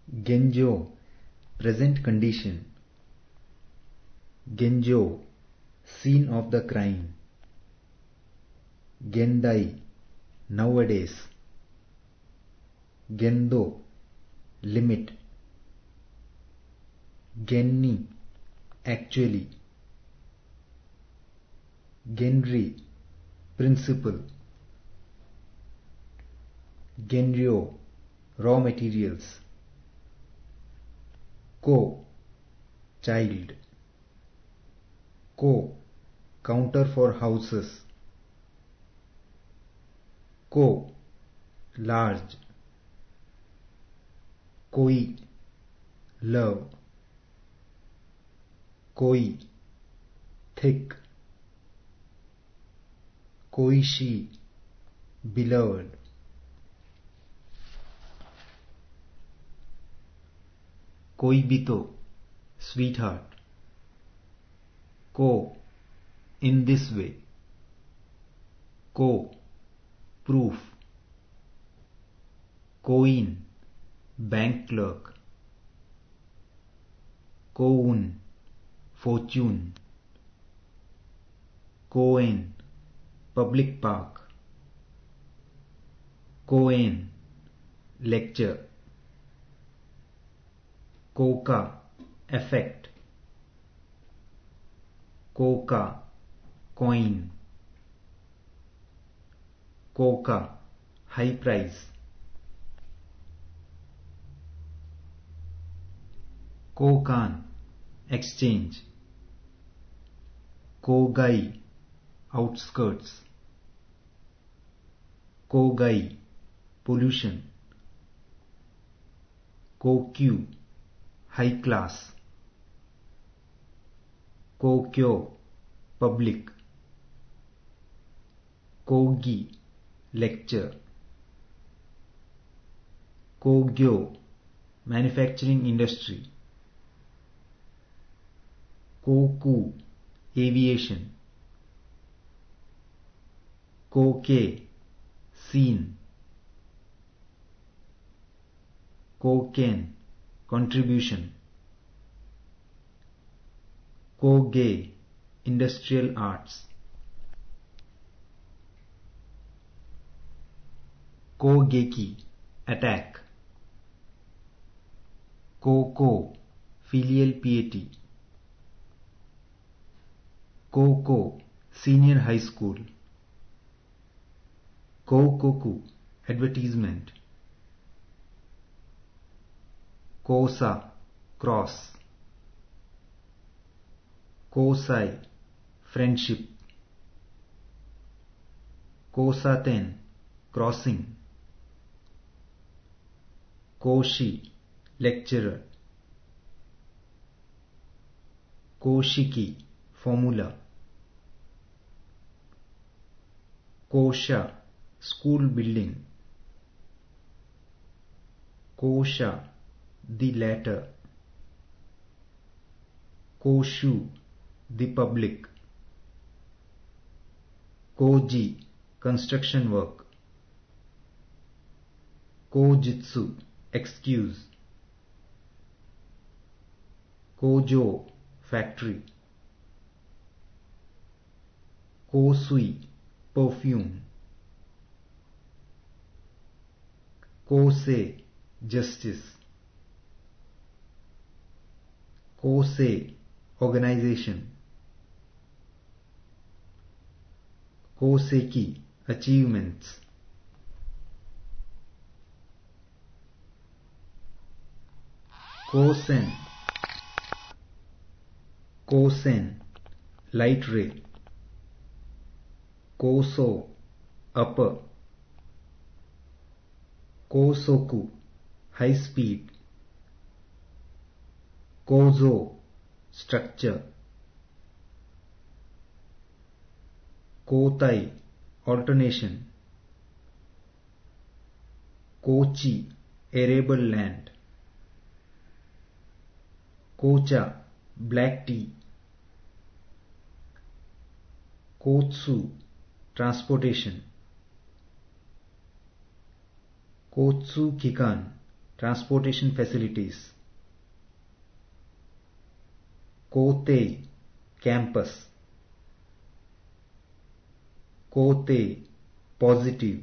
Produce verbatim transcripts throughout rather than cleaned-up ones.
Genjo, present condition. Genjo, scene of the crime. Gendai, nowadays. Gendo, limit. Genni, actually. Genri, principle. Genryo, raw materials. Ko, child. Ko, counter for houses. Ko, large. Koi, love. Koi, thick. Koishi, beloved. Koibito, sweetheart. Ko, in this way. Ko, proof. Koin, bank clerk. Koun, fortune. Koen, public park. Koen, lecture. Koka, effect. Koka, coin. Koka, high price. Kokan, exchange. Kogai, outskirts. Kogai, pollution. Kokyu, high class. Kokyo, public. Kogi, lecture. Kogyo, manufacturing industry. Koku, aviation. Koke, scene. Koken, contribution. Koge, industrial arts. Kogeki, attack. Koko, filial piety. Koko, senior high school. Kokoku, advertisement. Kosa, cross. Kosai, friendship. Kosaten, crossing. Koshi, lecturer. Koshiki, formula. Kosha, school building. Kosha, the latter. Koshu, the public. Koji, construction work. Kojitsu, excuse. Kojo, factory. Kosui, perfume. Kose, justice. Kose, organization. Koseki, achievements. Kosen, Kosen, light ray. Koso, upper. Kosoku, high speed. Kozo, structure. Kotai, alternation. Kochi, arable land. Kocha, black tea. Kotsu, transportation. Kotsu Kikan, transportation facilities. Kotei, campus. Kotei, positive.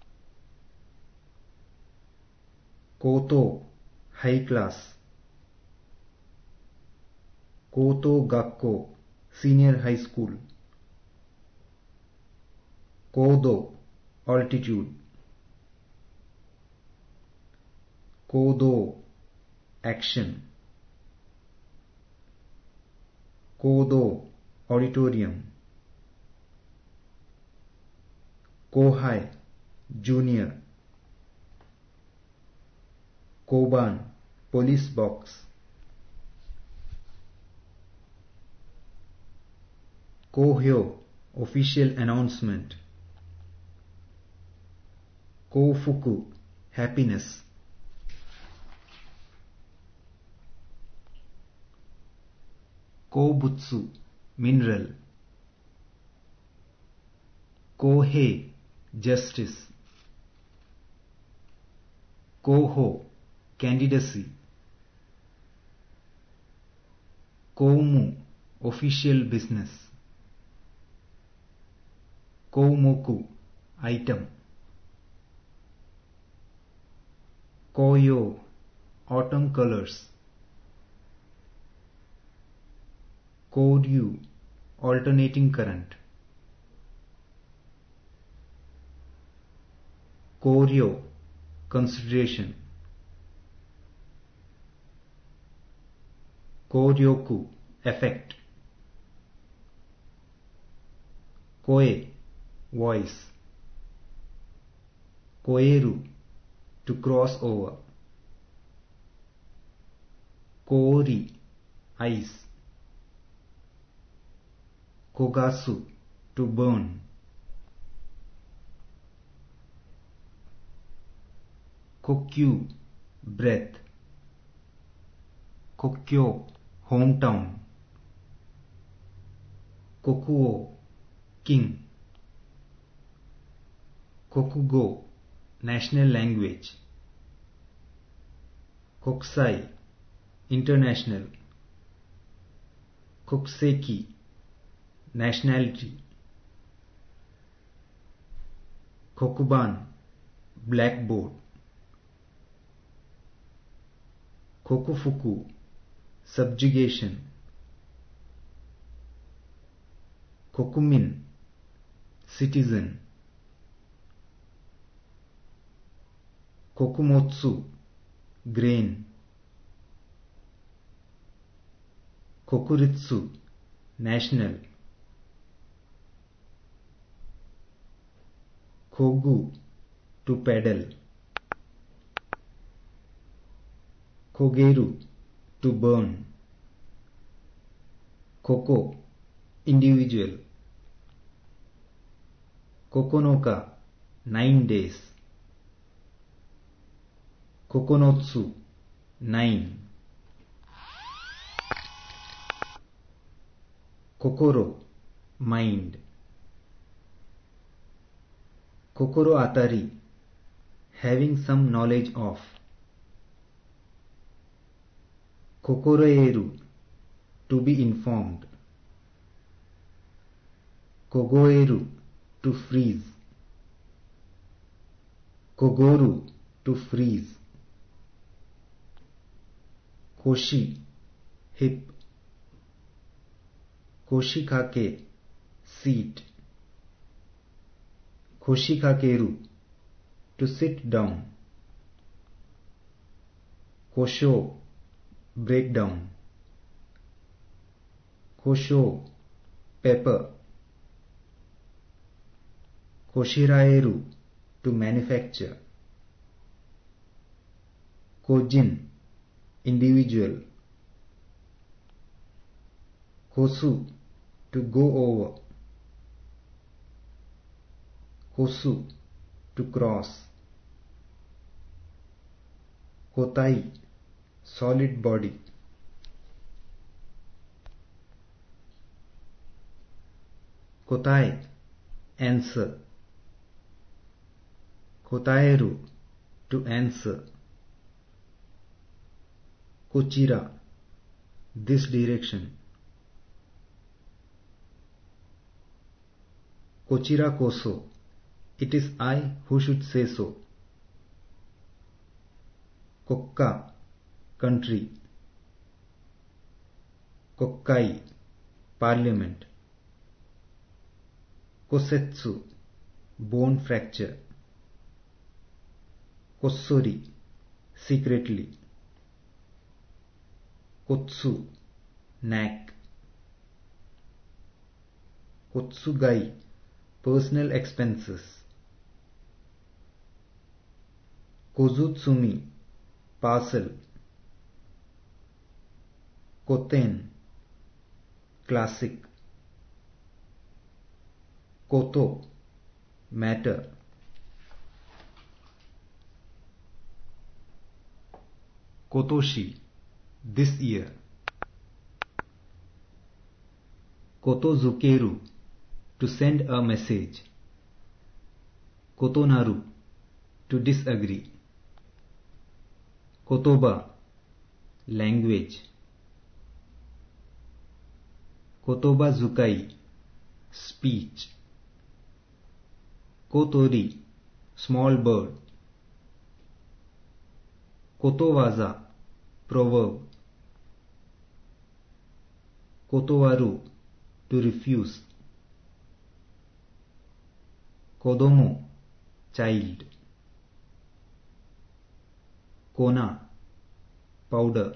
Koto, high class. Koto Gakko, senior high school. Kodo, altitude. Kodo, action. Kodo, auditorium. Kohai, junior. Koban, police box. Kohyo, official announcement. Kofuku, happiness. Kobutsu, mineral. Kohei, justice. Koho, candidacy. Koumu, official business. Koumoku, item. Koyo, autumn colors. Koryu, alternating current. Koryo, consideration. Koryoku, effect. Koe, voice. Koeru, to cross over. Kori, ice. Kogasu, to burn. Kokyu, breath. Kokyo, hometown. Kokuo, king. Kokugo, national language. Kokusai, international. Kokuseki, nationality. Kokuban, blackboard. Kokufuku, subjugation. Kokumin, citizen. Kokumotsu, grain. Kokuritsu, national. Kogu, to pedal. Kogeru, to burn. Koko, individual. Kokonoka, nine days. Kokonotsu, nine. Kokoro, mind. Kokoro atari, having some knowledge of. Kokoroeru, to be informed. Kogoeru, to freeze. Kogoru, to freeze. Koshi, hip. Koshikake, seat. Koshikakeru, to sit down. Kosho, breakdown. Kosho, pepper. Koshiraeru, to manufacture. Kojin, individual. Kosu, to go over. Kosu, to cross. Kotai, solid body. Kotai, answer. Kotaeru, to answer. Kochira, this direction. Kochira koso, it is I who should say so. Kokka, country. Kokkai, parliament. Kosetsu, bone fracture. Kossori, secretly. Kotsu, knack. Kotsugai, personal expenses. Kozutsumi, parcel. Koten, classic. Koto, matter. Kotoshi, this year. Kotozukeru, to send a message. Kotonaru, to disagree. Kotoba, language. Kotoba zukai, speech. Kotori, small bird. Kotowaza, proverb. Kotowaru, to refuse. Kodomo, child. Kona, powder.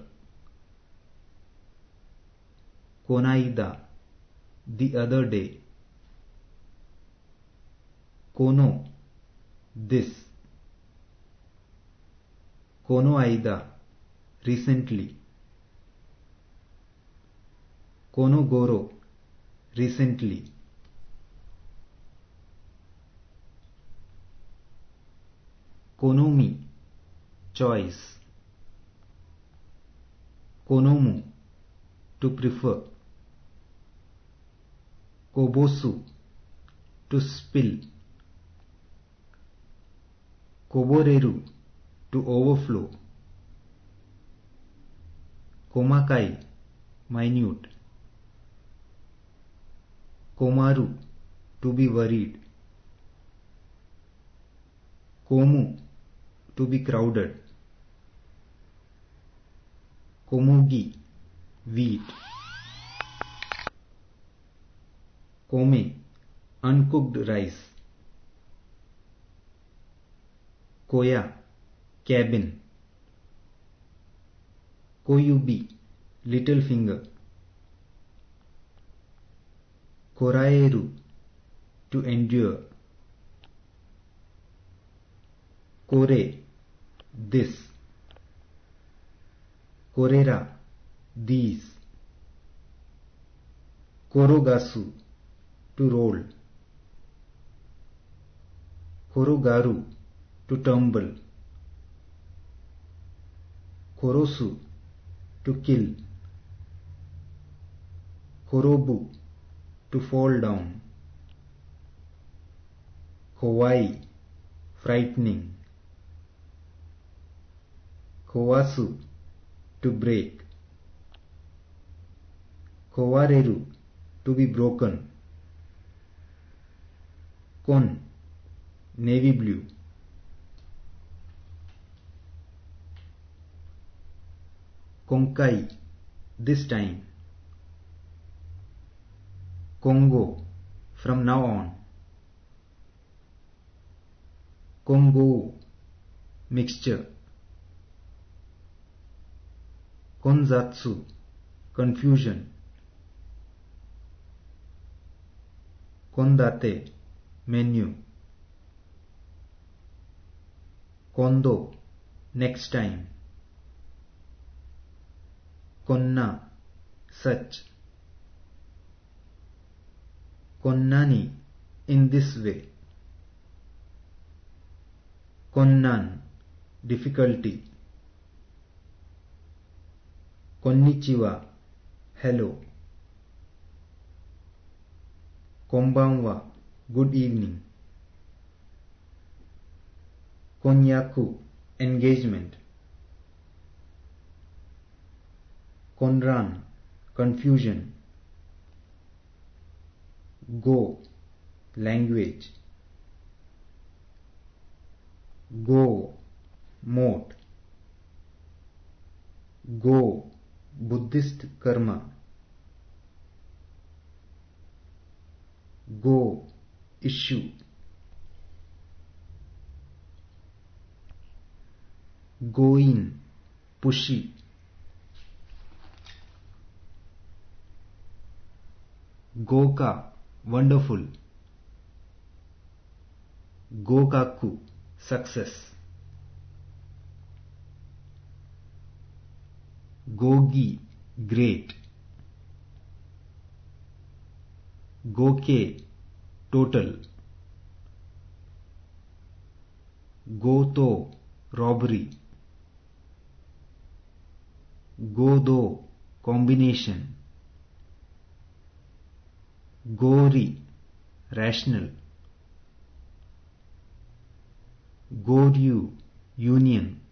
Konaida, the other day. Kono, this. Konoaida, recently. Konogoro, recently. Konomi, choice. Konomu, to prefer. Kobosu, to spill. Koboreru, to overflow. Komakai, minute. Komaru, to be worried. Komu, to be crowded. Komugi, wheat. Kome, uncooked rice. Koya, cabin. Koyubi, little finger. Koraeru, to endure. Kore, this. Korera, these. Korogasu, to roll. Korogaru, to tumble. Korosu, to kill. Korobu, to fall down. Kowai, frightening. Kowasu, to break. Kowareru, to be broken. Kon, navy blue. Konkai, this time. Kongo, from now on. Kongo, mixture. Konzatsu, confusion. Kondate, menu. Kondo, next time. Konna, such. Konnani, in this way. Konnan, difficulty. Konnichiwa, hello. Konbanwa, good evening. Konyaku, engagement. Konran, confusion. Go, language. Go, moat. Go, Buddhist karma. Go, issue. Go in, pushy. Goka, wonderful. Gokaku, success. Gogi, great. Goke, total. Goto, robbery. Godo, combination. Gori, rational. Goryu, union.